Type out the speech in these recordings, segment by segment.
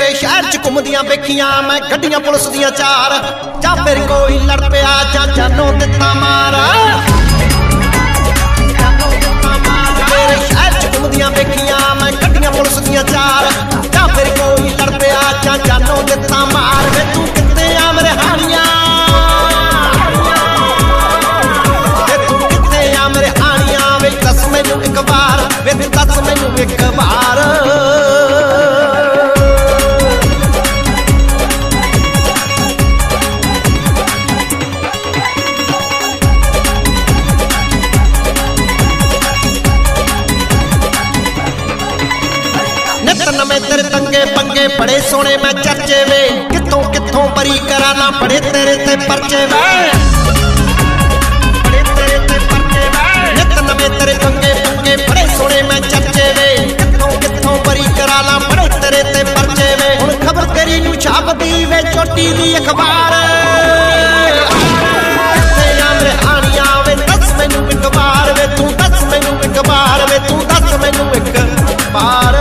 तेरे शहर च घुमदियां वेखियां मैं गड्डियां पुलिस दियां चार, जा फिर कोई लड़ पिया जा जानों दित्ता मार। तेरे शहर च घुमदियां वेखियां मैं गड्डियां पुलिस दियां चार, जा फिर कोई लड़ पिया जा जानों दित्ता मार। वे तू कित्ते आ मेरे हानिया, वे तू कित्ते आ मेरे हानिया, वे दस मैनू एक बार, वे तू दस मैनू एक बार। नवे तेरे तंगे पंगे बड़े सोने मैं चर्चे वे, कितों कितों बरी करा ना बड़े तेरे ते परचे वे, बड़े तेरे ते परचे वे। नित नवे तेरे तंगे पंगे बड़े सोने मैं चर्चे वे, कितों कितों बरी करा ना बड़े तेरे ते परचे वे। हुण खबर तेरी नू छापदी वे चोटी दी अखबार, कित्ते आ मेरे हानिया वे दस मैनू एक बार, वे तू दस मैनू एक बार, वे तू दस मैनू एक बार।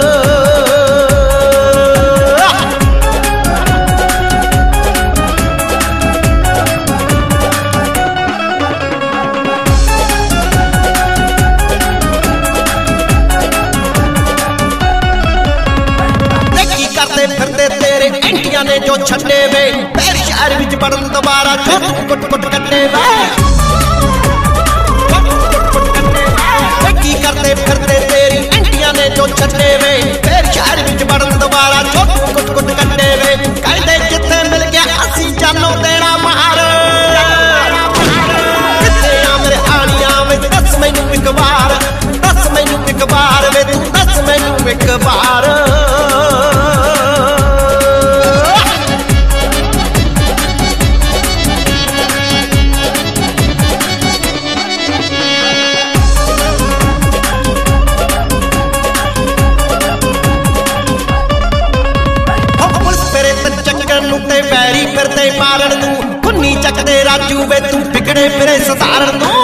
फिरदे तेरे एंटियां ने जो छड्डे वे, फिर शहर विच बड़न दोबारा छुट कुट कुट कट्टे वे, की करते फिरदे तेरी एंटियां ने जो छड्डे वे, फिर शहर विच बड़न दोबारा छुट कुट कुट कट्टे वे। कहदे जिथे मिल गया असी जानों देना मार, कित्ते आ मेरे हानिया वे दस मैनू एक बार, दस मैनू एक बार, वे तू दस मैनू एक बार। पैरी फिरदे मारन नू खुन्नी चकदे राजू वे तू बिगड़े फिरे सधारण नू,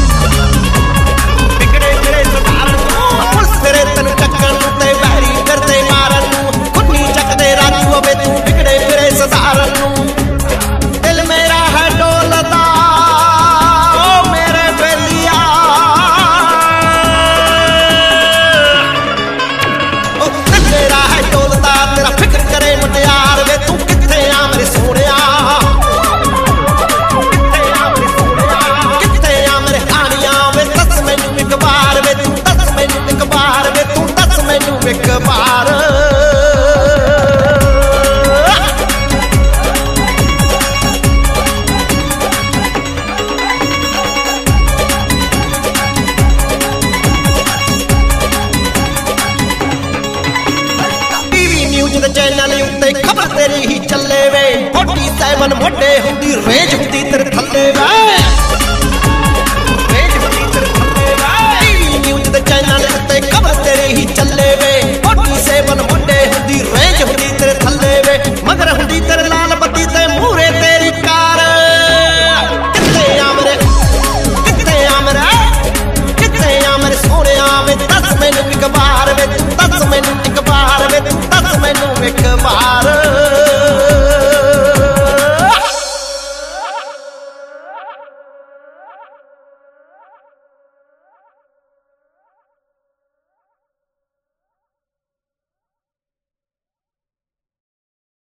बिगड़े फिरे सधारण नू। पुलिस फिरे तेन चक्कन नू ते पैरी फिरदे मारन नू खुन्नी चकदे राजू वे तू बिगड़े फिरे सधारण नू। दिल मेरा है डोलदा ओ मेरे बेलिया, ओ दिल मेरा है डोलदा तेरा फिक्र करे मुटियार, वे तू कित्थे आ मेरे सोनिया, कित्थे आ मेरे सोनिया, कित्थे आ मेरे हानिया वे दस मैनू एक बार, वे तू दस मैनू एक बार, वे तू दस मैनू एक बार। चैनल उत्ते खबर तेरी ही चले वे, 47 मोटे हुंदी रेंज हुंदी तेरे थल्ले वे।